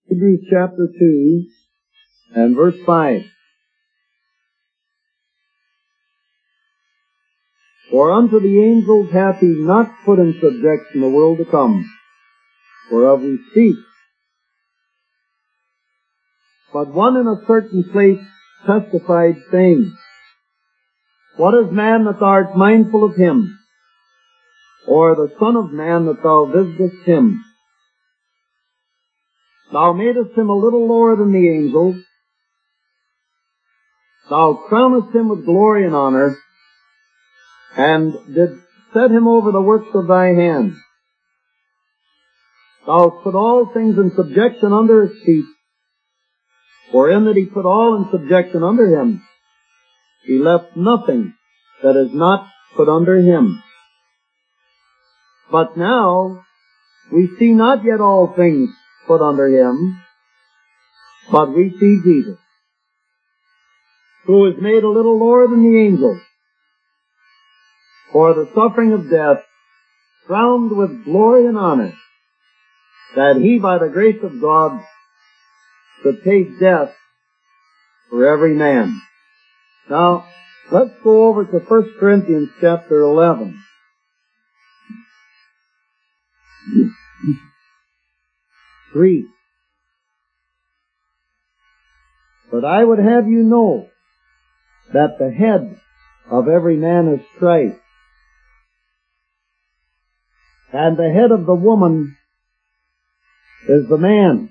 Hebrews chapter 2 and verse 5. For unto the angels hath he not put in subjection the world to come, whereof we speak. But one in a certain place testified, saying, What is man that thou art mindful of him? Or the son of man that thou visitest him? Thou madest him a little lower than the angels. Thou crownest him with glory and honor, and didst set him over the works of thy hand. Thou hast put all things in subjection under his feet, for in that he put all in subjection under him, he left nothing that is not put under him. But now we see not yet all things put under him, but we see Jesus, who is made a little lower than the angels, for the suffering of death, crowned with glory and honor, that he by the grace of God should taste death for every man. Now, let's go over to 1 Corinthians chapter 11. But I would have you know that the head of every man is Christ, and the head of the woman is the man,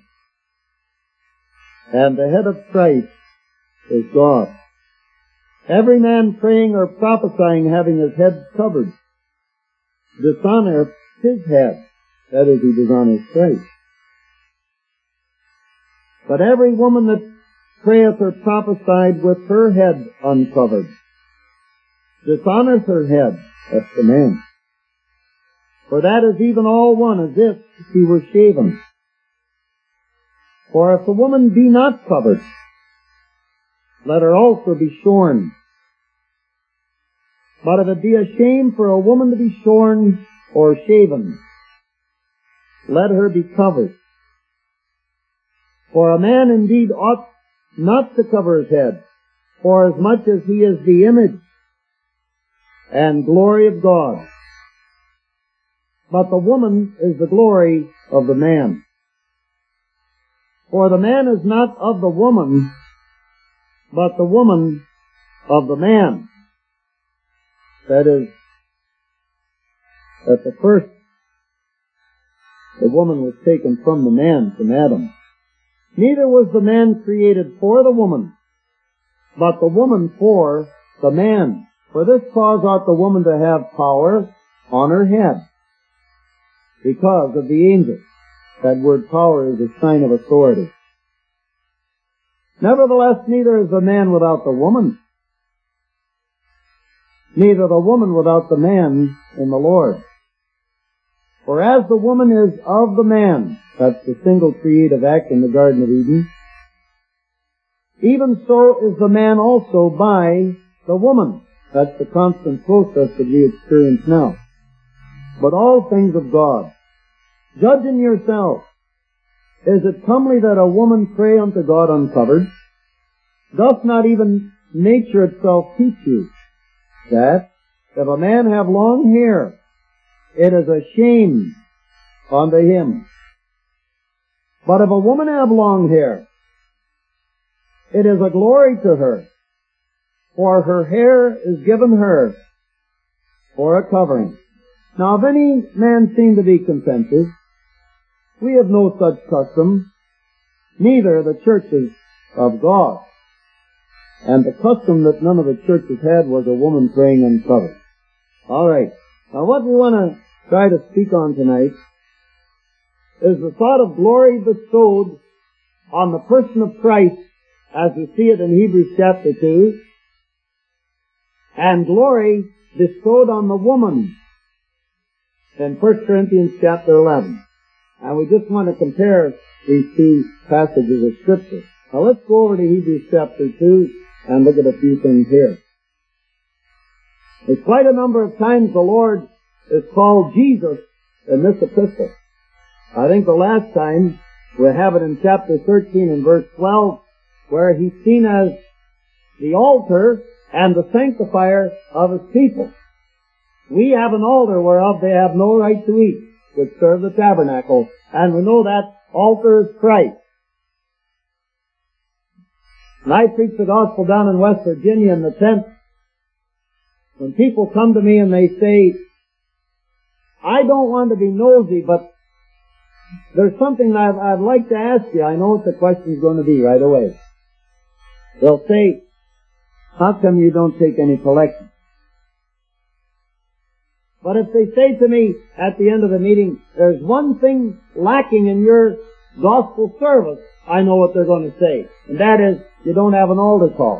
and the head of Christ is God. Every man praying or prophesying having his head covered dishonoreth his head, that is, he dishonors Christ. But every woman that prayeth or prophesied with her head uncovered dishonoreth her head, that's the man. For that is even all one, as if she were shaven. For if the woman be not covered, let her also be shorn. But if it be a shame for a woman to be shorn or shaven, let her be covered. For a man indeed ought not to cover his head, forasmuch as he is the image and glory of God. But the woman is the glory of the man. For the man is not of the woman, but the woman of the man. That is, at the first, the woman was taken from the man, from Adam. Neither was the man created for the woman, but the woman for the man. For this cause ought the woman to have power on her head, because of the angel. That word power is a sign of authority. Nevertheless, neither is the man without the woman, neither the woman without the man in the Lord. For as the woman is of the man, that's the single creative act in the Garden of Eden, even so is the man also by the woman. That's the constant process that we experience now. But all things of God. Judge in yourself. Is it comely that a woman pray unto God uncovered? Doth not even nature itself teach you that if a man have long hair, it is a shame unto him? But if a woman have long hair, it is a glory to her, for her hair is given her for a covering. Now if any man seem to be contentious, we have no such custom, neither the churches of God. And the custom that none of the churches had was a woman praying uncovered. All right. Now what we want to try to speak on tonight is the thought of glory bestowed on the person of Christ, as we see it in Hebrews chapter 2, and glory bestowed on the woman in 1 Corinthians chapter 11. And we just want to compare these two passages of Scripture. Now let's go over to Hebrews chapter 2 and look at a few things here. There's quite a number of times the Lord is called Jesus in this epistle. I think the last time We have it in chapter 13 and verse 12, where he's seen as the altar and the sanctifier of his people. We have an altar whereof they have no right to eat, which serve the tabernacle, and we know that altar is Christ. When I preach the gospel down in West Virginia in the tent, when people come to me and they say, I don't want to be nosy, but there's something I'd like to ask you. I know what the question's going to be right away. They'll say, how come you don't take any collection? But if they say to me at the end of the meeting, there's one thing lacking in your gospel service, I know what they're going to say. And that is, you don't have an altar call.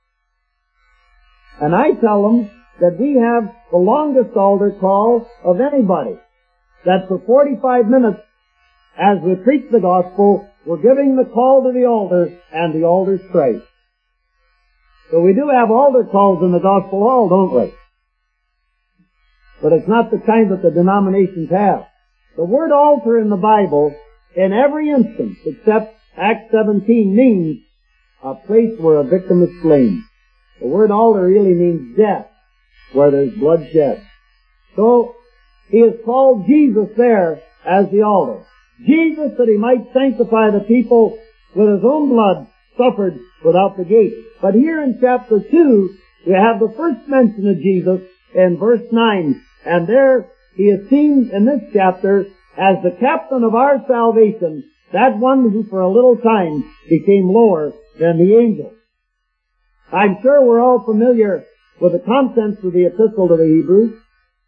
And I tell them that we have the longest altar call of anybody. That for 45 minutes, as we preach the gospel, we're giving the call to the altar, and the altar's Christ. So we do have altar calls in the gospel hall, don't we? But it's not the kind that the denominations have. The word altar in the Bible, in every instance, except Acts 17, means a place where a victim is slain. The word altar really means death, where there's bloodshed. So, he is called Jesus there as the altar. Jesus, that he might sanctify the people with his own blood, suffered without the gate. But here in chapter 2, we have the first mention of Jesus in verse 9. And there he is seen in this chapter as the captain of our salvation, that one who for a little time became lower than the angels. I'm sure we're all familiar with the contents of the epistle to the Hebrews.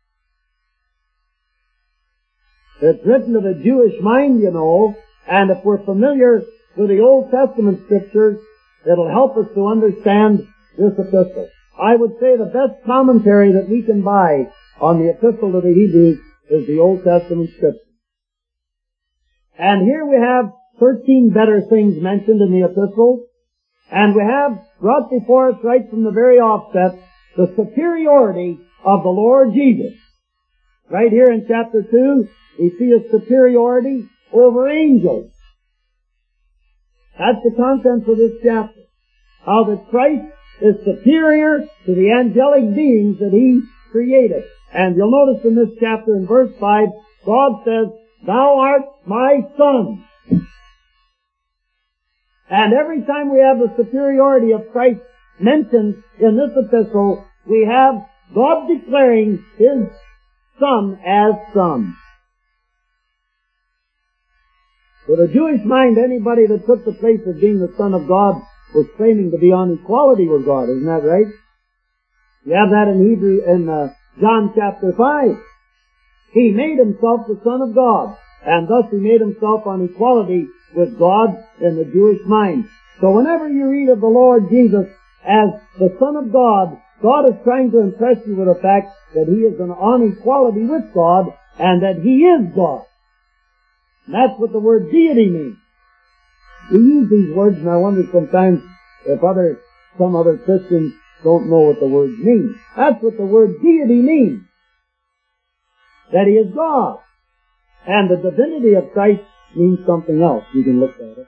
It's written to the Jewish mind, you know, and if we're familiar with the Old Testament scriptures, it'll help us to understand this epistle. I would say the best commentary that we can buy on the epistle to the Hebrews is the Old Testament scripture. And here we have 13 better things mentioned in the epistle, and we have brought before us right from the very offset the superiority of the Lord Jesus. Right here in chapter 2, we see a superiority over angels. That's the contents of this chapter. How that Christ is superior to the angelic beings that he created. And you'll notice in this chapter in verse 5, God says, Thou art my Son. And every time we have the superiority of Christ mentioned in this epistle, we have God declaring his Son as Son. For the Jewish mind, anybody that took the place of being the Son of God was claiming to be on equality with God, isn't that right? You have that in John chapter 5. He made himself the Son of God, and thus he made himself on equality with God in the Jewish mind. So whenever you read of the Lord Jesus as the Son of God, God is trying to impress you with the fact that he is on equality with God, and that he is God. And that's what the word deity means. We use these words, and I wonder sometimes if some other Christians don't know what the words mean. That's what the word deity means. That he is God. And the divinity of Christ means something else. You can look at it.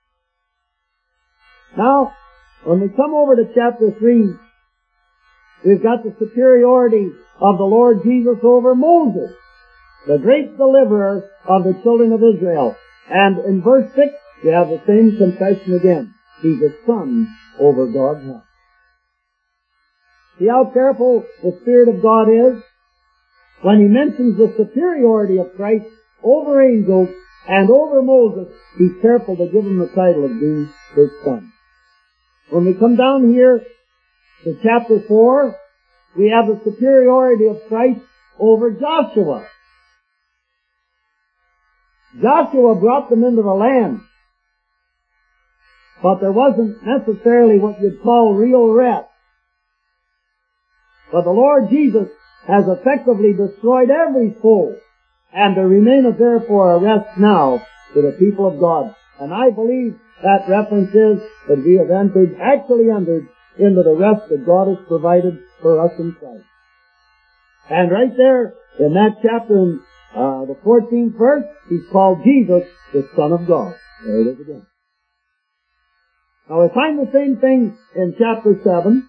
Now, when we come over to chapter 3, we've got the superiority of the Lord Jesus over Moses, the great deliverer of the children of Israel. And in verse 6, we have the same confession again. He's a son over God's house. See how careful the Spirit of God is? When he mentions the superiority of Christ over angels and over Moses, he's careful to give him the title of being his son. When we come down here to chapter 4, we have the superiority of Christ over Joshua. Joshua brought them into the land, but there wasn't necessarily what you'd call real rest. But the Lord Jesus has effectively destroyed every foe, and there remaineth therefore a rest now to the people of God. And I believe that reference is that we have actually entered into the rest that God has provided for us in Christ. And right there in that chapter, in the 14th verse, he's called Jesus the Son of God. There it is again. Now we find the same thing in chapter 7.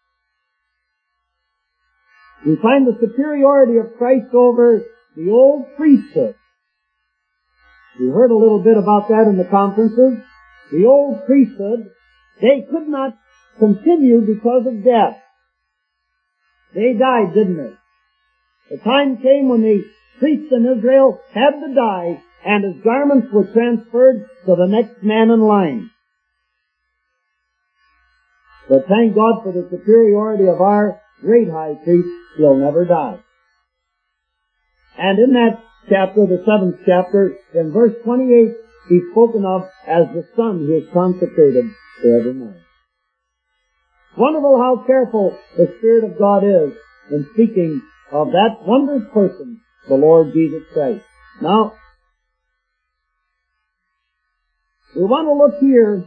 We find the superiority of Christ over the old priesthood. We heard a little bit about that in the conferences. The old priesthood, they could not continue because of death. They died, didn't they? The time came when the priest in Israel had to die, and his garments were transferred to the next man in line. But thank God for the superiority of our great high priest. He'll never die. And in that chapter, the 7th chapter, in verse 28, he's spoken of as the Son he is consecrated forevermore. Wonderful how careful the Spirit of God is in speaking of that wondrous person, the Lord Jesus Christ. Now, we want to look here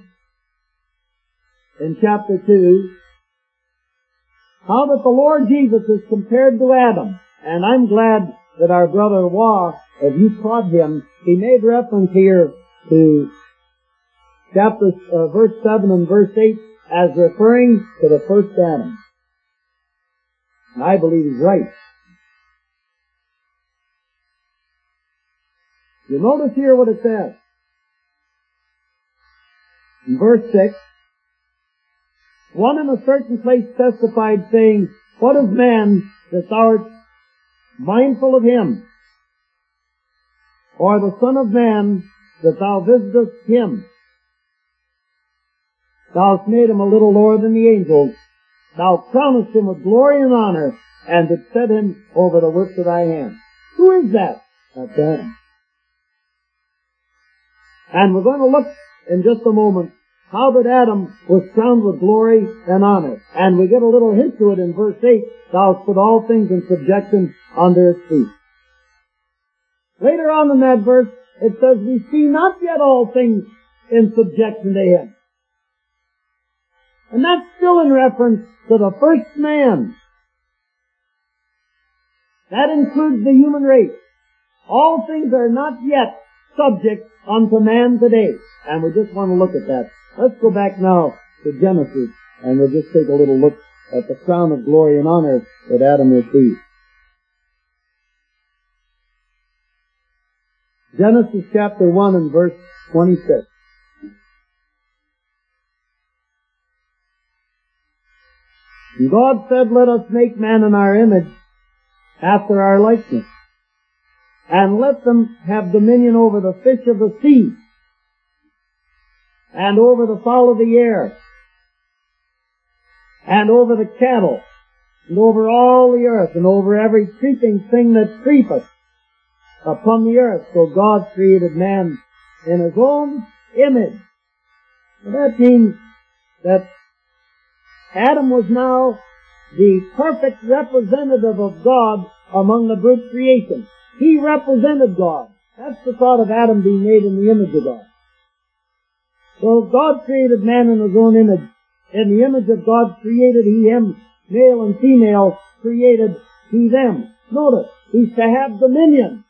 in chapter 2, how that the Lord Jesus is compared to Adam. And I'm glad that our brother Waugh, as you taught him, he made reference here to verse 7 and verse 8 as referring to the first Adam. And I believe he's right. You notice here what it says. In verse 6, one in a certain place testified, saying, What is man that thou art mindful of him? Or the Son of Man that thou visitest him? Thou hast made him a little lower than the angels. Thou crownest him with glory and honor, and didst set him over the works of thy hand. Who is that? That's Adam. And we're going to look in just a moment how that Adam was crowned with glory and honor. And we get a little hint to it in verse 8, Thou hast put all things in subjection under his feet. Later on in that verse, it says, We see not yet all things in subjection to him. And that's still in reference to the first man. That includes the human race. All things are not yet subject unto man today. And we just want to look at that. Let's go back now to Genesis, and we'll just take a little look at the crown of glory and honor that Adam received. Genesis chapter 1 and verse 26. And God said, Let us make man in our image, after our likeness, and let them have dominion over the fish of the sea, and over the fowl of the air, and over the cattle, and over all the earth, and over every creeping thing that creepeth upon the earth. So God created man in his own image. And that means that Adam was now the perfect representative of God among the brute creation. He represented God. That's the thought of Adam being made in the image of God. So God created man in his own image. In the image of God created he him, male and female created he them. Notice, he's to have dominion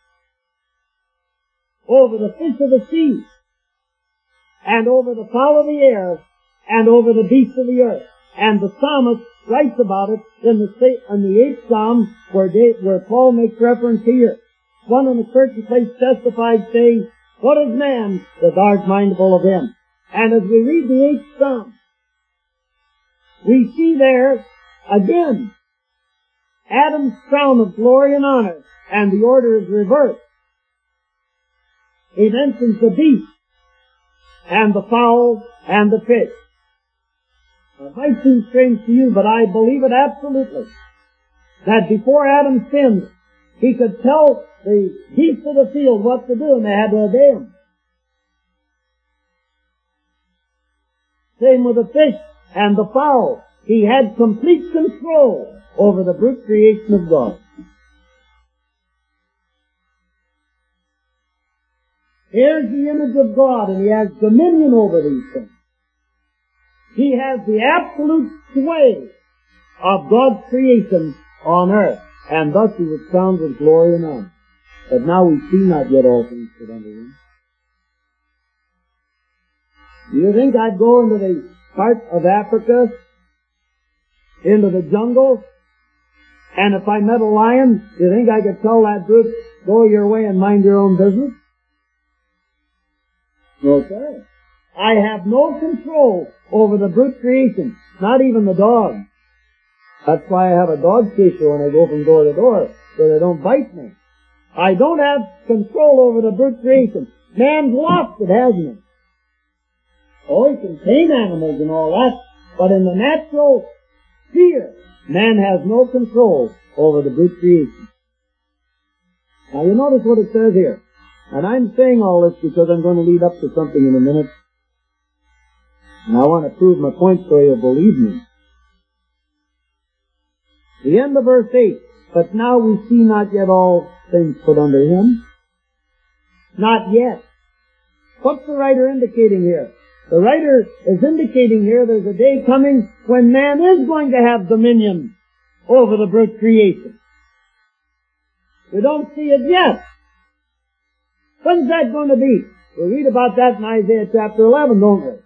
over the fish of the sea, and over the fowl of the air, and over the beasts of the earth. And the psalmist writes about it in the 8th Psalm, where Paul makes reference here. One in a certain place testified, saying, What is man that thou art mindful of him? And as we read the 8th Psalm, we see there, again, Adam's crown of glory and honor, and the order is reversed. He mentions the beast, and the fowl, and the fish. It might seem strange to you, but I believe it absolutely, that before Adam sinned, he could tell the beasts of the field what to do, and they had to obey him. Same with the fish and the fowl. He had complete control over the brute creation of God. Here's the image of God, and he has dominion over these things. He has the absolute sway of God's creation on earth, and thus he was crowned with glory and honor. But now we see not yet all things put under him. Do you think I'd go into the part of Africa, into the jungle, and if I met a lion, do you think I could tell that brute, go your way and mind your own business? No, sir. I have no control over the brute creation, not even the dog. That's why I have a dog chaser when I go from door to door, so they don't bite me. I don't have control over the brute creation. Man's lost it, hasn't he? Oh, he can tame animals and all that, but in the natural sphere, man has no control over the brute creation. Now you notice what it says here. And I'm saying all this because I'm going to lead up to something in a minute. And I want to prove my point so you'll believe me. The end of verse 8. But now we see not yet all things put under him. Not yet. What's the writer indicating here? The writer is indicating here there's a day coming when man is going to have dominion over the brute creation. We don't see it yet. When's that going to be? We read about that in Isaiah chapter 11, don't we?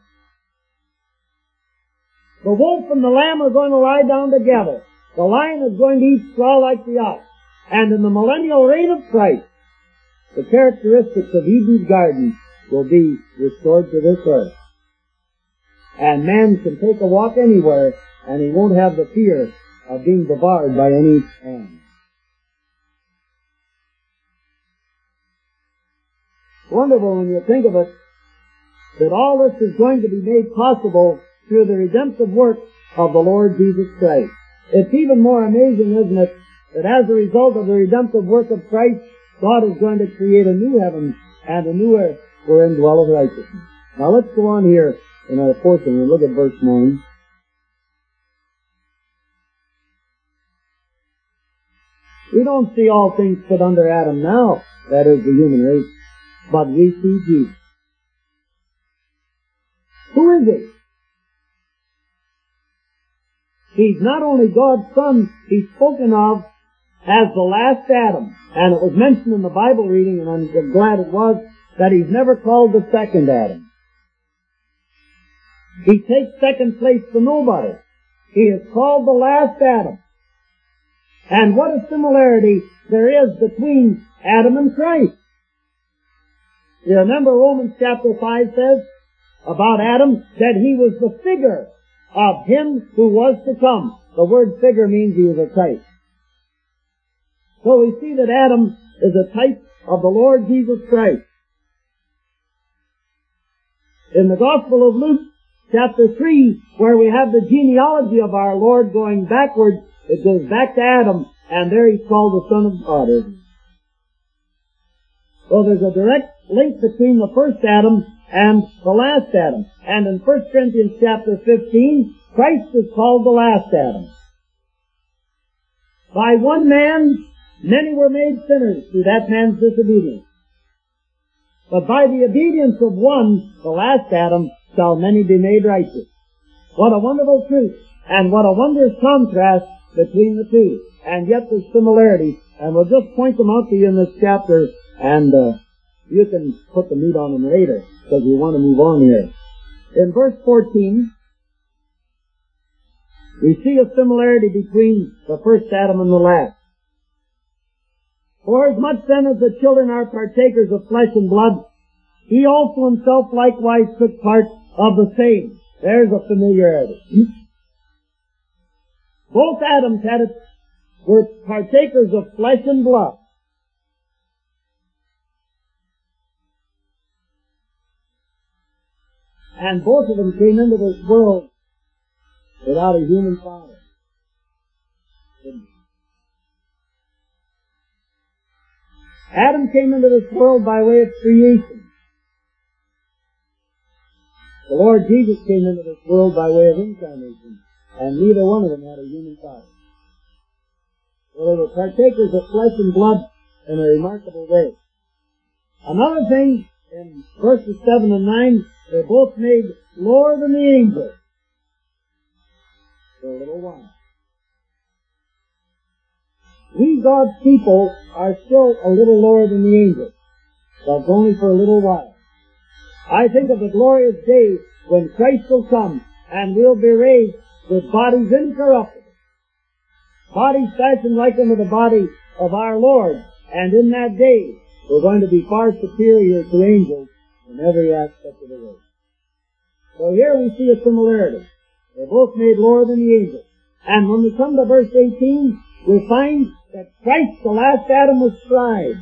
The wolf and the lamb are going to lie down together. The lion is going to eat straw like the ox. And in the millennial reign of Christ, the characteristics of Eden's garden will be restored to this earth. And man can take a walk anywhere, and he won't have the fear of being devoured by any animal. Wonderful when you think of it, that all this is going to be made possible through the redemptive work of the Lord Jesus Christ. It's even more amazing, isn't it, that as a result of the redemptive work of Christ, God is going to create a new heaven and a new earth wherein dwelleth righteousness. Now let's go on here in our portion and look at verse 9. We don't see all things put under Adam now, that is the human race, but we see Jesus. Who is he? He's not only God's Son, he's spoken of as the last Adam. And it was mentioned in the Bible reading, and I'm glad it was, that he's never called the second Adam. He takes second place to nobody. He is called the last Adam. And what a similarity there is between Adam and Christ. You remember Romans chapter 5 says about Adam that he was the figure of him who was to come. The word figure means he was a type. So we see that Adam is a type of the Lord Jesus Christ. In the Gospel of Luke, chapter 3, where we have the genealogy of our Lord going backwards, it goes back to Adam, and there he's called the Son of God. So there's a direct link between the first Adam and the last Adam. And in 1 Corinthians chapter 15, Christ is called the last Adam. By one man, many were made sinners through that man's disobedience. But by the obedience of one, the last Adam, shall many be made righteous. What a wonderful truth, and what a wondrous contrast between the two. And yet there's similarities, and we'll just point them out to you in this chapter, and you can put the meat on them later, because we want to move on here. In verse 14, we see a similarity between the first Adam and the last. For as much then as the children are partakers of flesh and blood, he also himself likewise took part of the same. There's a familiarity. Both Adams were partakers of flesh and blood. And both of them came into this world without a human father. Adam came into this world by way of creation. The Lord Jesus came into this world by way of incarnation, and neither one of them had a human father. So they were partakers of flesh and blood in a remarkable way. Another thing, in verses 7 and 9, they're both made lower than the angels for a little while. We, God's people, are still a little lower than the angels, but only for a little while. I think of the glorious day when Christ will come and we'll be raised with bodies incorruptible, bodies fashioned like unto the body of our Lord. And in that day, we're going to be far superior to angels in every aspect of the way. So here we see a similarity. They're both made lower than the angels. And when we come to verse 18, we find that Christ, the last Adam, was tried.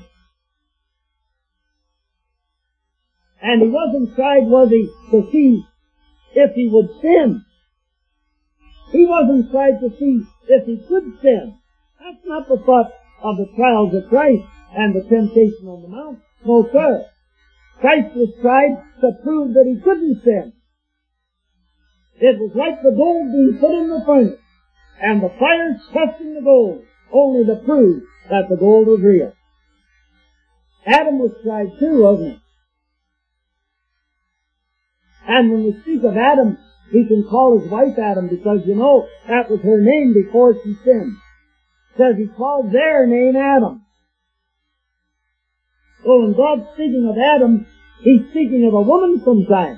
And he wasn't tried, was he, to see if he would sin. He wasn't tried to see if he could sin. That's not the thought of the trials of Christ and the temptation on the mount. No, sir. Christ was tried to prove that he couldn't sin. It was like the gold being put in the furnace, and the fire testing the gold, only to prove that the gold was real. Adam was tried too, wasn't he? And when we speak of Adam, we can call his wife Adam because, you know, that was her name before she sinned. It says he called their name Adam. So when God's speaking of Adam, he's speaking of a woman sometimes.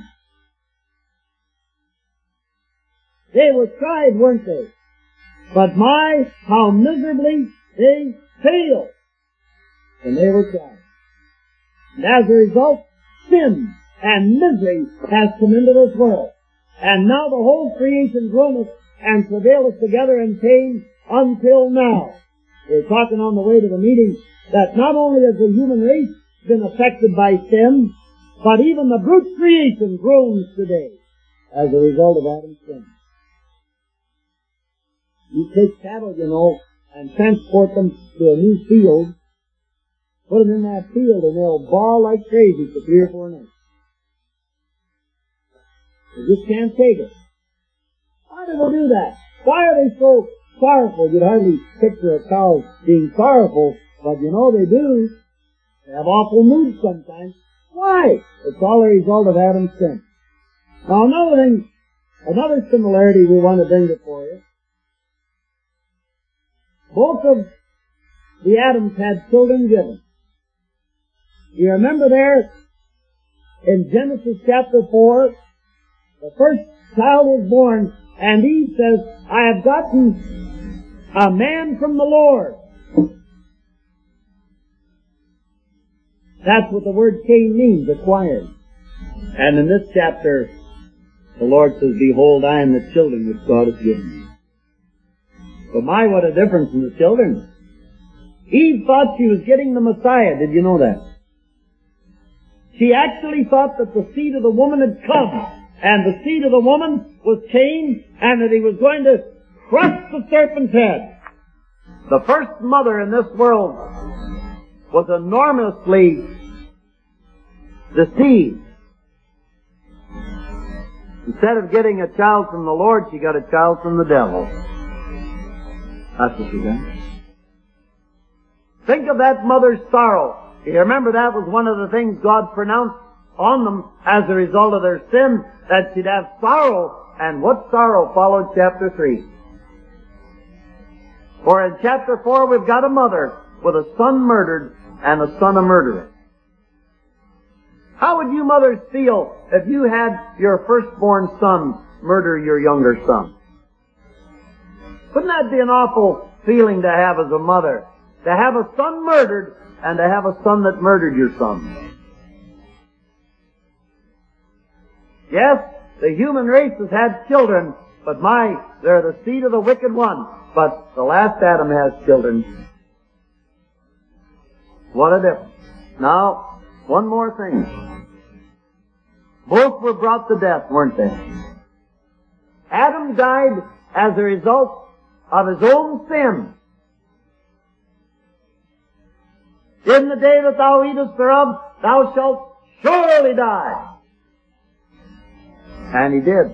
They were tried, weren't they? But my, how miserably they failed when they were tried. And as a result, sin and misery has come into this world. And now the whole creation groaneth and travaileth together in pain until now. We're talking on the way to the meeting that not only has the human race been affected by sin, but even the brute creation groans today as a result of Adam's sin. You take cattle, you know, and transport them to a new field, put them in that field, and they'll bawl like crazy for 3 or 4 nights. They just can't take it. Why do they do that? Why are they so sorrowful? You'd hardly picture a cow being sorrowful, but you know they do. They have awful moods sometimes. Why? It's all a result of Adam's sin. Now another thing, another similarity we want to bring before you. Both of the Adams had children given. You remember there in Genesis chapter 4, the first child was born, and Eve says, I have gotten a man from the Lord. That's what the word Cain means, acquired. And in this chapter, the Lord says, behold, I am the children which God has given me. But my, what a difference in the children. Eve thought she was getting the Messiah. Did you know that? She actually thought that the seed of the woman had come. And the seed of the woman was Cain, and that he was going to crush the serpent's head. The first mother in this world was enormously deceived. Instead of getting a child from the Lord, she got a child from the devil. That's what she did. Think of that mother's sorrow. You remember that was one of the things God pronounced on them as a result of their sin, that she'd have sorrow. And what sorrow followed chapter 3? For in chapter 4 we've got a mother with a son murdered and a son a murderer. How would you mothers feel if you had your firstborn son murder your younger son? Wouldn't that be an awful feeling to have as a mother? To have a son murdered and to have a son that murdered your son. Yes, the human race has had children, but they're the seed of the wicked one. But the last Adam has children. What a difference. Now, one more thing. Both were brought to death, weren't they? Adam died as a result of his own sin. In the day that thou eatest thereof, thou shalt surely die. And he did.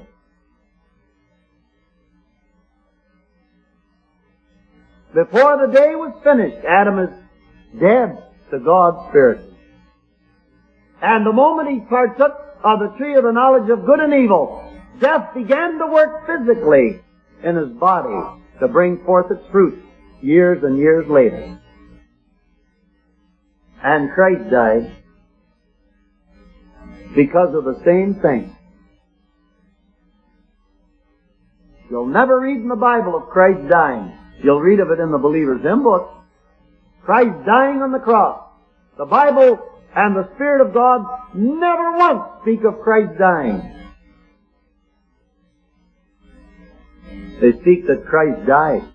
Before the day was finished, Adam is dead to God's Spirit. And the moment he partook of the tree of the knowledge of good and evil, death began to work physically in his body to bring forth its fruit years and years later. And Christ died. because of the same thing. You'll never read in the Bible of Christ dying. You'll read of it in the Believer's Hymn Book. Christ dying on the cross. The Bible and the Spirit of God never once speak of Christ dying. They speak that Christ died.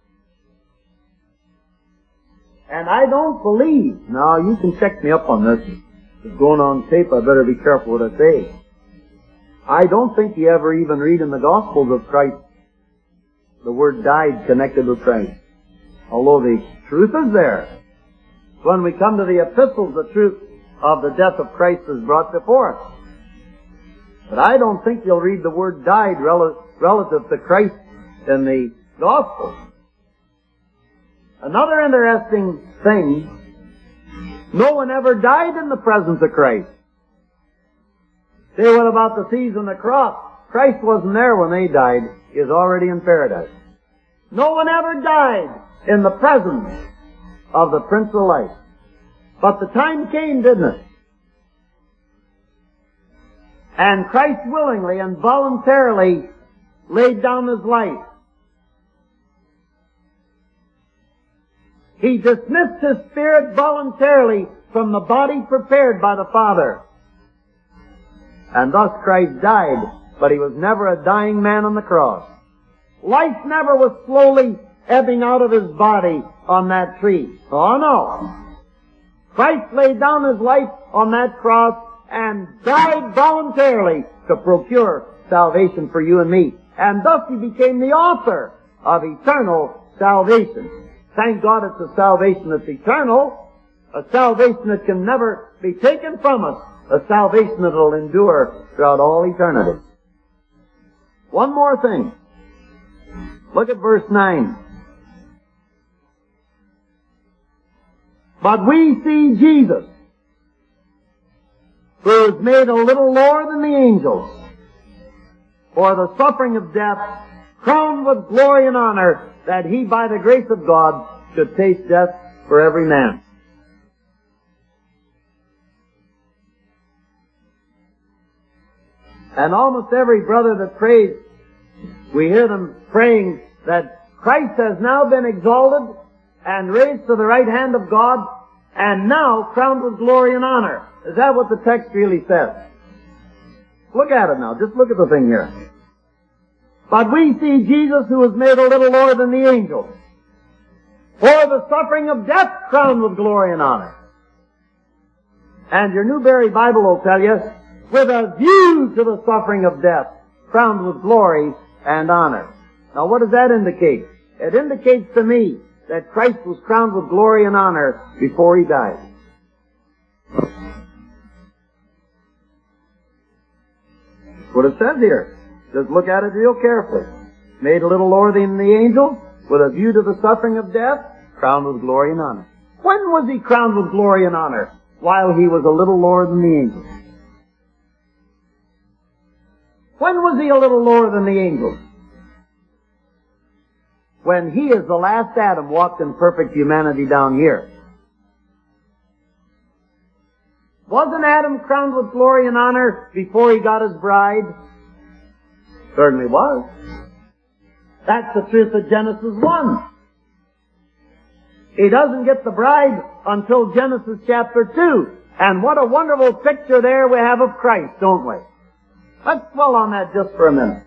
And I don't believe, now you can check me up on this. It's going on tape, I better be careful what I say. I don't think you ever even read in the Gospels of Christ the word died connected with Christ. Although the truth is there. When we come to the epistles, the truth of the death of Christ is brought before us. But I don't think you'll read the word died relative to Christ in the Gospels. Another interesting thing, no one ever died in the presence of Christ. Say, what about the thieves on the cross? Christ wasn't there when they died. He is already in paradise. No one ever died in the presence of the Prince of Life. But the time came, didn't it? And Christ willingly and voluntarily laid down His life. He dismissed His Spirit voluntarily from the body prepared by the Father. And thus Christ died, but He was never a dying man on the cross. Life never was slowly ebbing out of His body on that tree. Oh no. Christ laid down His life on that cross and died voluntarily to procure salvation for you and me. And thus He became the author of eternal salvation. Thank God it's a salvation that's eternal, a salvation that can never be taken from us, a salvation that will endure throughout all eternity. One more thing. Look at verse 9. But we see Jesus, who is made a little lower than the angels, for the suffering of death, crowned with glory and honor, that He, by the grace of God, should taste death for every man. And almost every brother that prays, we hear them praying that Christ has now been exalted and raised to the right hand of God, and now crowned with glory and honor. Is that what the text really says? Look at it now. Just look at the thing here. But we see Jesus, who was made a little lower than the angels, for the suffering of death, crowned with glory and honor. And your Newberry Bible will tell you, with a view to the suffering of death, crowned with glory and honor. Now what does that indicate? It indicates to me that Christ was crowned with glory and honor before He died. That's what it says here. Just look at it real carefully. Made a little lower than the angels, with a view to the suffering of death, crowned with glory and honor. When was He crowned with glory and honor? While He was a little lower than the angels. When was He a little lower than the angels? When He, as the last Adam, walked in perfect humanity down here. Wasn't Adam crowned with glory and honor before he got his bride? Certainly was. That's the truth of Genesis 1. He doesn't get the bride until Genesis chapter 2. And what a wonderful picture there we have of Christ, don't we? Let's dwell on that just for a minute.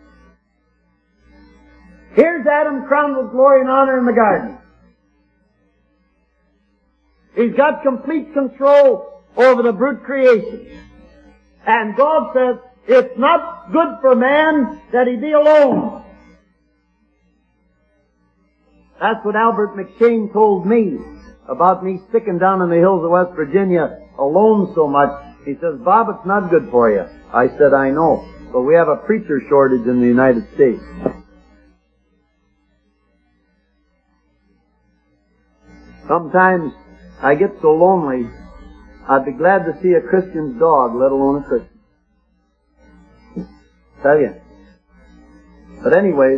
Here's Adam crowned with glory and honor in the garden. He's got complete control over the brute creation. And God says, it's not good for man that he be alone. That's what Albert McShane told me about me sticking down in the hills of West Virginia alone so much. He says, Bob, it's not good for you. I said, I know, but we have a preacher shortage in the United States. Sometimes I get so lonely, I'd be glad to see a Christian's dog, let alone a Christian. Tell you. But anyways,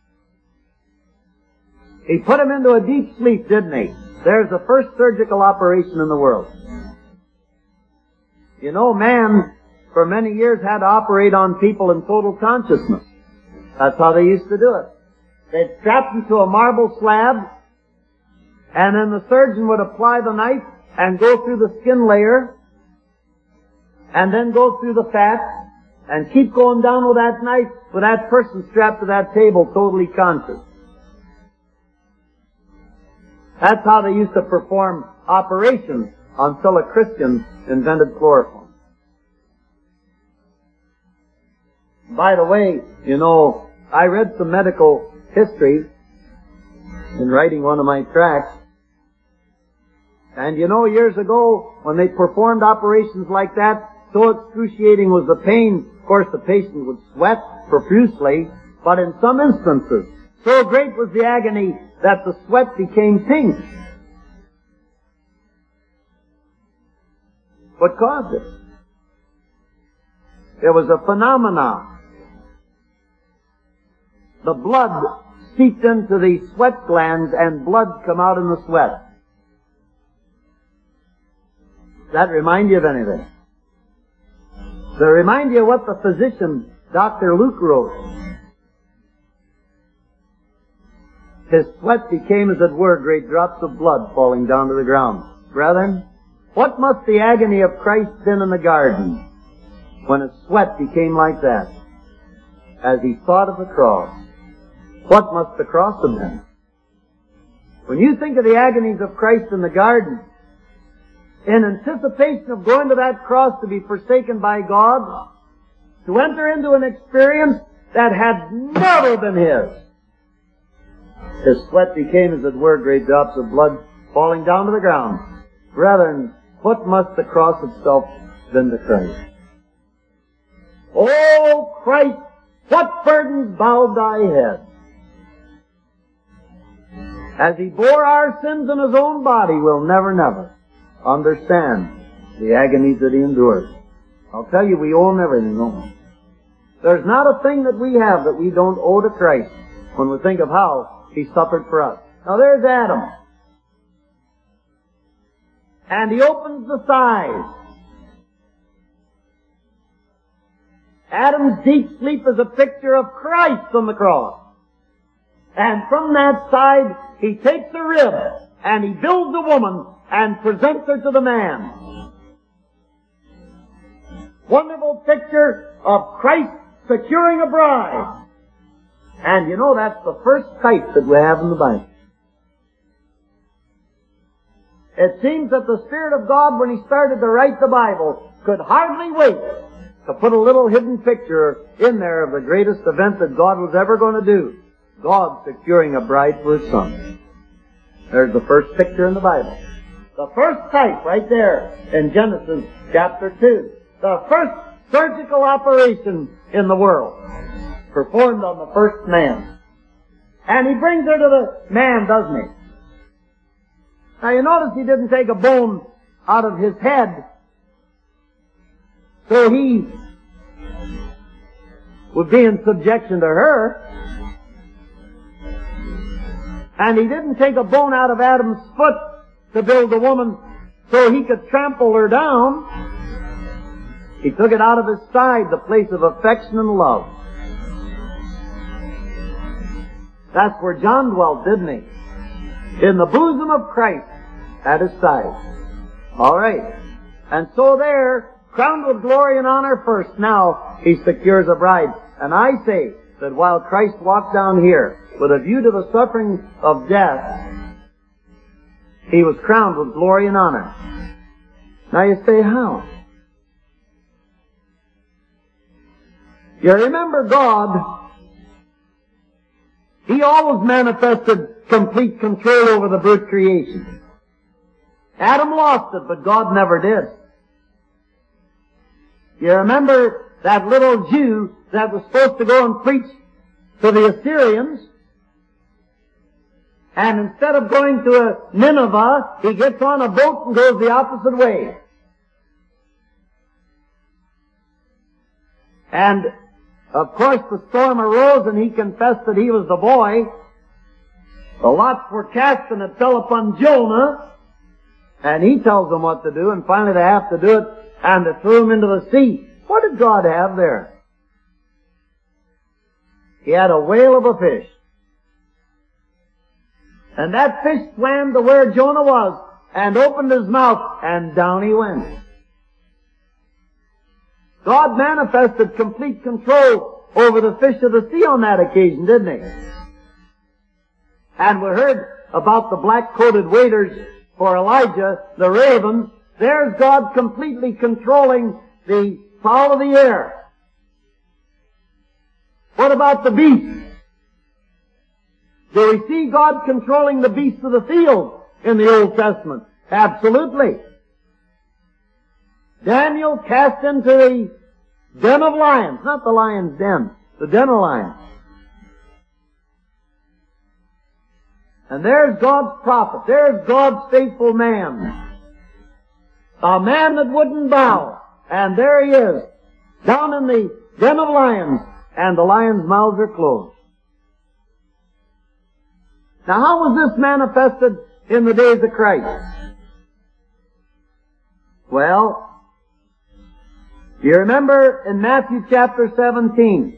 He put him into a deep sleep, didn't He? There's the first surgical operation in the world. You know, man, for many years had to operate on people in total consciousness. That's how they used to do it. They'd strap them to a marble slab, and then the surgeon would apply the knife and go through the skin layer, and then go through the fat, and keep going down with that knife, with that person strapped to that table, totally conscious. That's how they used to perform operations until a Christian invented chloroform. By the way, you know, I read some medical history in writing one of my tracts, and you know, years ago, when they performed operations like that, so excruciating was the pain, of course the patient would sweat profusely, but in some instances, so great was the agony that the sweat became pink. What caused it? There was a phenomenon. The blood seeped into the sweat glands and blood come out in the sweat. Does that remind you of anything? Does it remind you of what the physician, Dr. Luke, wrote? His sweat became, as it were, great drops of blood falling down to the ground. Brethren, what must the agony of Christ been in the garden when his sweat became like that as he thought of the cross? What must the cross have been? When you think of the agonies of Christ in the garden, in anticipation of going to that cross to be forsaken by God, to enter into an experience that had never been his, his sweat became, as it were, great drops of blood falling down to the ground. Brethren, what must the cross itself have been to Christ? Oh, Christ, what burdens bowed thy head? As he bore our sins in his own body, we'll never understand the agonies that he endured. I'll tell you, we owe him everything, don't we? There's not a thing that we have that we don't owe to Christ when we think of how he suffered for us. Now there's Adam. And he opens the side. Adam's deep sleep is a picture of Christ on the cross. And from that side, he takes a rib and he builds a woman and presents her to the man. Wonderful picture of Christ securing a bride. And you know, that's the first type that we have in the Bible. It seems that the Spirit of God, when he started to write the Bible, could hardly wait to put a little hidden picture in there of the greatest event that God was ever going to do. God securing a bride for his Son. There's the first picture in the Bible. The first type right there in Genesis chapter 2. The first surgical operation in the world performed on the first man. And he brings her to the man, doesn't he? Now you notice he didn't take a bone out of his head so he would be in subjection to her. And he didn't take a bone out of Adam's foot to build the woman so he could trample her down. He took it out of his side, the place of affection and love. That's where John dwelt, didn't he? In the bosom of Christ at his side. All right. And so there, crowned with glory and honor first, now he secures a bride. And I say that while Christ walked down here with a view to the suffering of death, he was crowned with glory and honor. Now you say, how? You remember God, he always manifested complete control over the brute creation. Adam lost it, but God never did. You remember that little Jew that was supposed to go and preach to the Assyrians, and instead of going to Nineveh, he gets on a boat and goes the opposite way. And, of course, the storm arose and he confessed that he was the boy. The lots were cast and it fell upon Jonah. And he tells them what to do, and finally they have to do it, and they threw him into the sea. What did did God have there? He had a whale of a fish. And that fish swam to where Jonah was and opened his mouth, and down he went. God manifested complete control over the fish of the sea on that occasion, didn't He? And we heard about the black-coated waiters for Elijah, the ravens. There's God completely controlling the fowl of the air. What about the beasts? Do we see God controlling the beasts of the field in the Old Testament? Absolutely. Daniel cast into the den of lions, not the lion's den, the den of lions. And there's God's prophet, there's God's faithful man. A man that wouldn't bow. And there he is, down in the den of lions, and the lions' mouths are closed. Now how was this manifested in the days of Christ? Well, do you remember in Matthew chapter 17,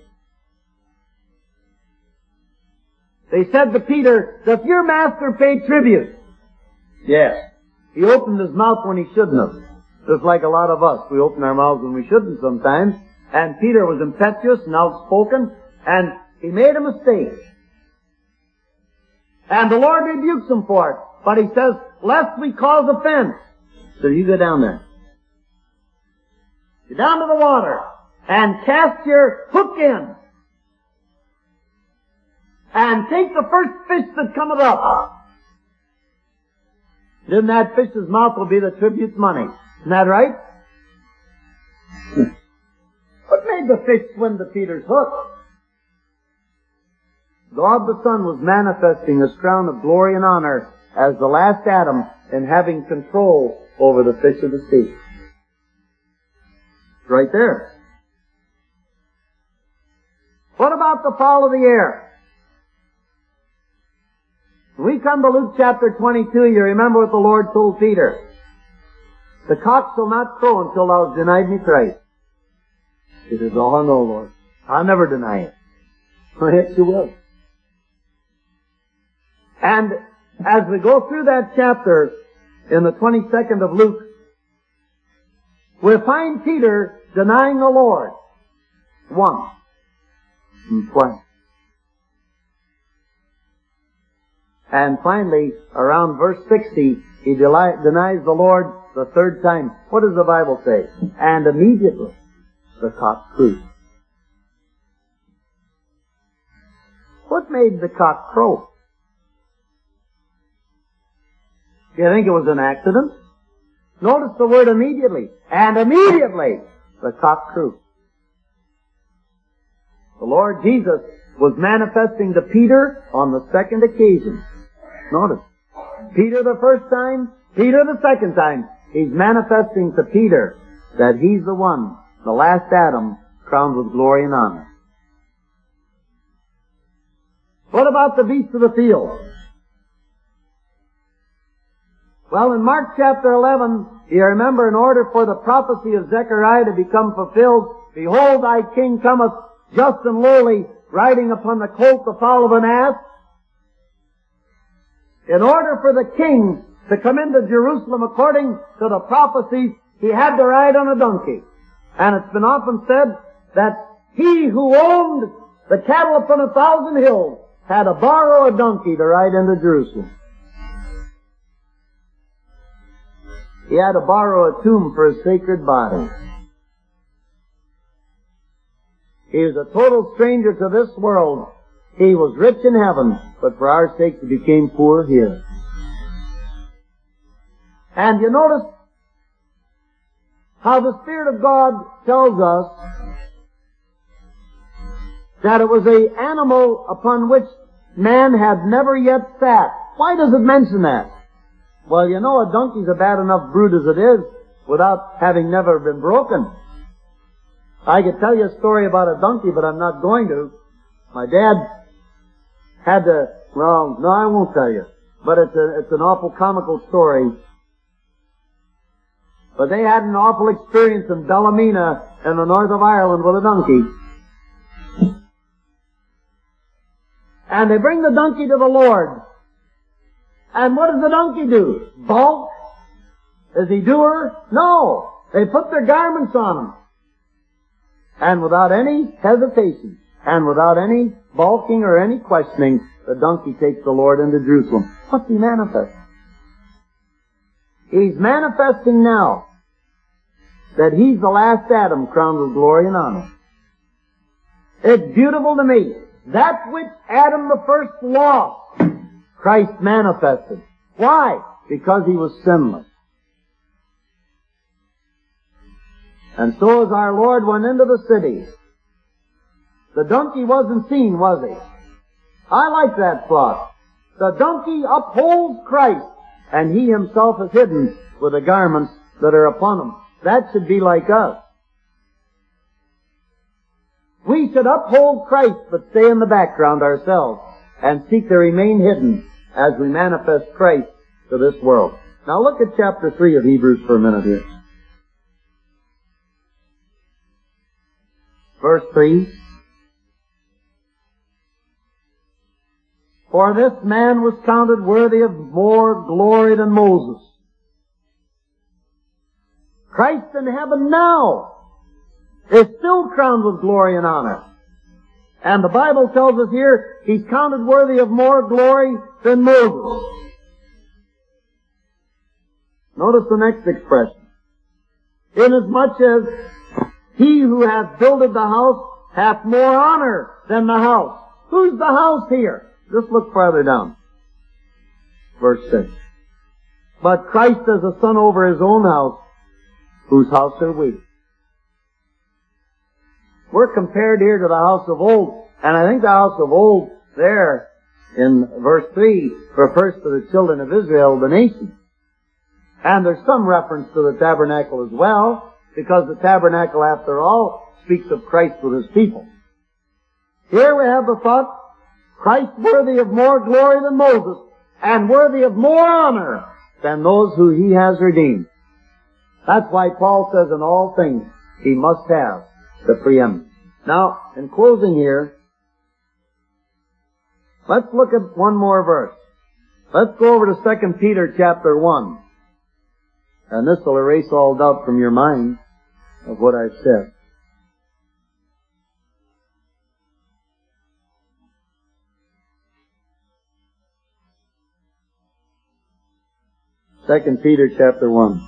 they said to Peter, does your master pay tribute? Yes. He opened his mouth when he shouldn't have. Just like a lot of us. We open our mouths when we shouldn't sometimes. And Peter was impetuous and outspoken, and he made a mistake. And the Lord rebukes him for it. But he says, lest we cause offense. So you go down there. Go down to the water and cast your hook in. And take the first fish that cometh up. Then that fish's mouth will be the tribute's money. Isn't that right? What made the fish swim to Peter's hook? God the Son was manifesting His crown of glory and honor as the last Adam in having control over the fish of the sea. Right there. What about the fowl of the air? When we come to Luke chapter 22, you remember what the Lord told Peter. The cock shall not crow until thou hast denied me thrice. He says, oh no, Lord. I'll never deny it. Oh, yes, you will. And as we go through that chapter in the 22nd of Luke, we'll find Peter denying the Lord once and twice. And finally, around verse 60, he denies the Lord the third time. What does the Bible say? And immediately the cock crew. What made the cock crow? Do you think it was an accident? Notice the word immediately. And immediately the cock crew. The Lord Jesus was manifesting to Peter on the second occasion. Notice. Peter the first time, Peter the second time. He's manifesting to Peter that he's the one, the last Adam, crowned with glory and honor. What about the beasts of the field? Well, in Mark chapter 11, you remember, in order for the prophecy of Zechariah to become fulfilled, behold, thy king cometh just and lowly, riding upon the colt, the foal of an ass. In order for the king to come into Jerusalem according to the prophecies, he had to ride on a donkey. And it's been often said that he who owned the cattle upon 1,000 hills had to borrow a donkey to ride into Jerusalem. He had to borrow a tomb for his sacred body. He was a total stranger to this world. He was rich in heaven, but for our sake he became poor here. And you notice how the Spirit of God tells us that it was an animal upon which man had never yet sat. Why does it mention that? Well, you know, a donkey's a bad enough brute as it is without having never been broken. I could tell you a story about a donkey, but I'm not going to. My dad had to, well, no, I won't tell you. But it's an awful comical story. But they had an awful experience in Ballymena in the north of Ireland with a donkey. And they bring the donkey to the Lord. And what does the donkey do? Balk? Does he do her? No. They put their garments on him. And without any hesitation, and without any balking or any questioning, the donkey takes the Lord into Jerusalem. What's he manifesting? He's manifesting now that he's the last Adam crowned with glory and honor. It's beautiful to me. That which Adam the first lost, Christ manifested. Why? Because he was sinless. And so as our Lord went into the city, the donkey wasn't seen, was he? I like that thought. The donkey upholds Christ, and he himself is hidden with the garments that are upon him. That should be like us. We should uphold Christ, but stay in the background ourselves, and seek to remain hidden as we manifest Christ to this world. Now look at chapter 3 of Hebrews for a minute here. Verse 3. For this man was counted worthy of more glory than Moses. Christ in heaven now is still crowned with glory and honor. And the Bible tells us here, he's counted worthy of more glory than Moses. Notice the next expression. Inasmuch as he who hath builded the house hath more honor than the house. Who's the house here? Just look farther down. Verse 6. But Christ is a son over his own house, whose house are we. We're compared here to the house of old, and I think the house of old there in verse 3 refers to the children of Israel, the nation. And there's some reference to the tabernacle as well, because the tabernacle, after all, speaks of Christ with his people. Here we have the thought, Christ worthy of more glory than Moses, and worthy of more honor than those who he has redeemed. That's why Paul says in all things he must have the preeminence. Now, in closing here, let's look at one more verse. Let's go over to 2 Peter chapter 1. And this will erase all doubt from your mind of what I've said. Second Peter chapter 1.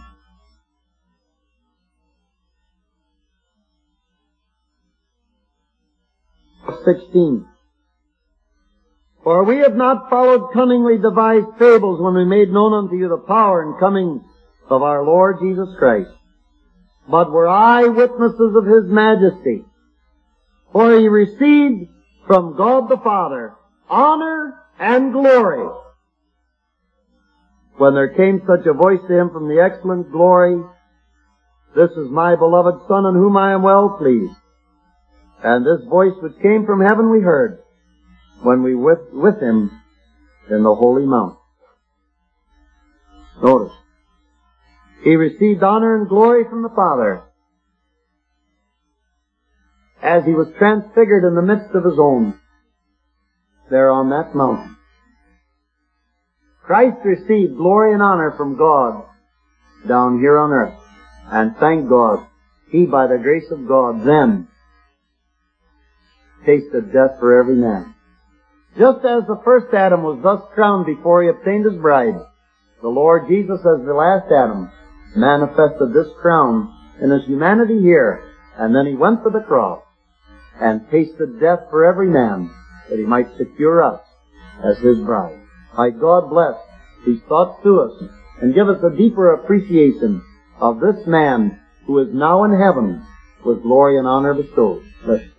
Verse 16. For we have not followed cunningly devised fables when we made known unto you the power and coming of our Lord Jesus Christ, but were eyewitnesses of his majesty. For he received from God the Father honor and glory, when there came such a voice to him from the excellent glory, This is my beloved Son in whom I am well pleased. And this voice which came from heaven we heard, when we were with him in the holy mount. Notice, he received honor and glory from the Father as he was transfigured in the midst of his own there on that mountain. Christ received glory and honor from God down here on earth. And thank God, he, by the grace of God, then tasted death for every man. Just as the first Adam was thus crowned before he obtained his bride, the Lord Jesus, as the last Adam, manifested this crown in his humanity here, and then he went to the cross and tasted death for every man, that he might secure us as his bride. May God bless these thoughts to us, and give us a deeper appreciation of this man who is now in heaven with glory and honor bestowed. Listen.